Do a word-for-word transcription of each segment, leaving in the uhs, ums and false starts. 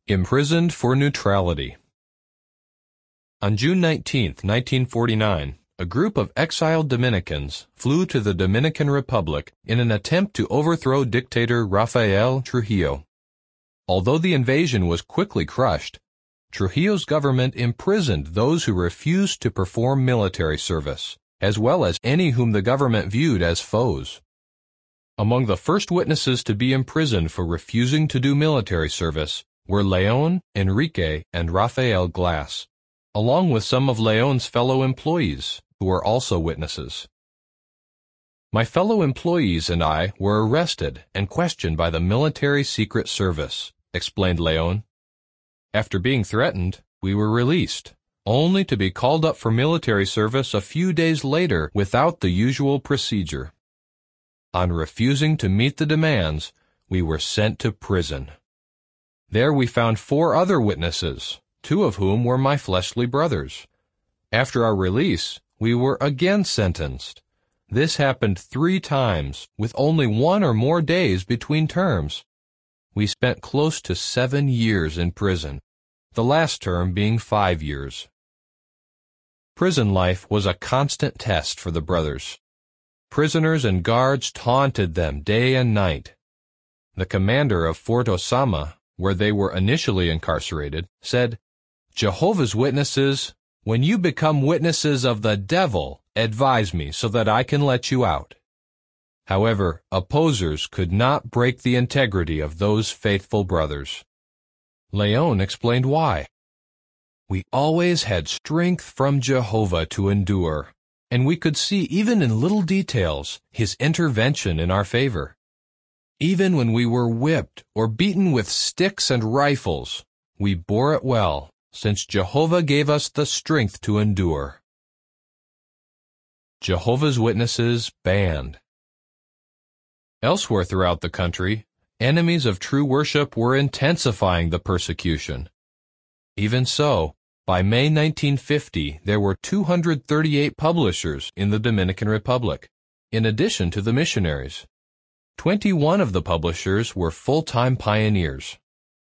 Imprisoned for neutrality. On June nineteenth, nineteen forty-nine, a group of exiled Dominicans flew to the Dominican Republic in an attempt to overthrow dictator Rafael Trujillo. Although the invasion was quickly crushed, Trujillo's government imprisoned those who refused to perform military service, as well as any whom the government viewed as foes. Among the first witnesses to be imprisoned for refusing to do military service were Leon, Enrique, and Rafael Glass, along with some of Leon's fellow employees, who were also witnesses. My fellow employees and I were arrested and questioned by the Military Secret Service, explained Leon. After being threatened, we were released, only to be called up for military service a few days later without the usual procedure. On refusing to meet the demands, we were sent to prison. There we found four other witnesses, two of whom were my fleshly brothers. After our release, we were again sentenced. This happened three times, with only one or more days between terms. We spent close to seven years in prison, the last term being five years. Prison life was a constant test for the brothers. Prisoners and guards taunted them day and night. The commander of Fort Osama, where they were initially incarcerated, said, "Jehovah's Witnesses, when you become witnesses of the devil, advise me so that I can let you out." However, opposers could not break the integrity of those faithful brothers. Leon explained why. "We always had strength from Jehovah to endure, and we could see even in little details His intervention in our favor. Even when we were whipped or beaten with sticks and rifles, we bore it well, since Jehovah gave us the strength to endure." Jehovah's Witnesses banned. Elsewhere throughout the country, enemies of true worship were intensifying the persecution. Even so, by May nineteen fifty, there were two hundred thirty-eight publishers in the Dominican Republic, in addition to the missionaries. Twenty-one of the publishers were full-time pioneers.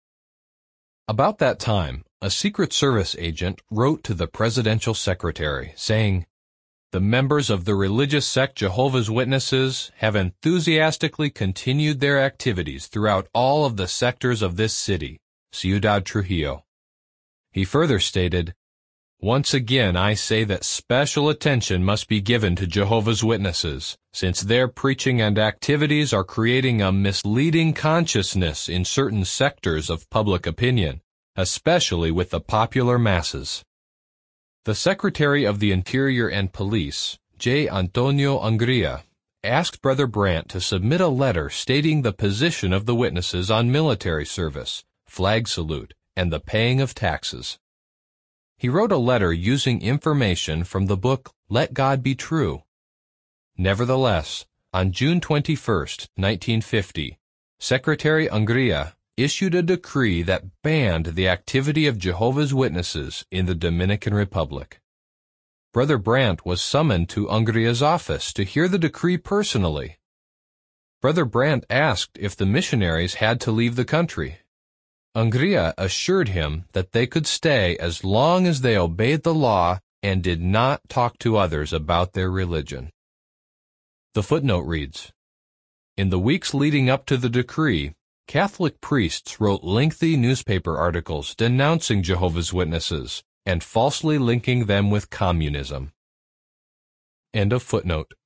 About that time, a Secret Service agent wrote to the presidential secretary, saying, "The members of the religious sect Jehovah's Witnesses have enthusiastically continued their activities throughout all of the sectors of this city, Ciudad Trujillo." He further stated, "Once again I say that special attention must be given to Jehovah's Witnesses, since their preaching and activities are creating a misleading consciousness in certain sectors of public opinion, especially with the popular masses." The Secretary of the Interior and Police, J. Antonio Ungria, asked Brother Brandt to submit a letter stating the position of the witnesses on military service, flag salute, and the paying of taxes. He wrote a letter using information from the book Let God Be True. Nevertheless, on June twenty-first, nineteen fifty, Secretary Ungria issued a decree that banned the activity of Jehovah's Witnesses in the Dominican Republic. Brother Brandt was summoned to Ungria's office to hear the decree personally. Brother Brandt asked if the missionaries had to leave the country. Ungria assured him that they could stay as long as they obeyed the law and did not talk to others about their religion. The footnote reads, "In the weeks leading up to the decree, Catholic priests wrote lengthy newspaper articles denouncing Jehovah's Witnesses and falsely linking them with communism." End of footnote.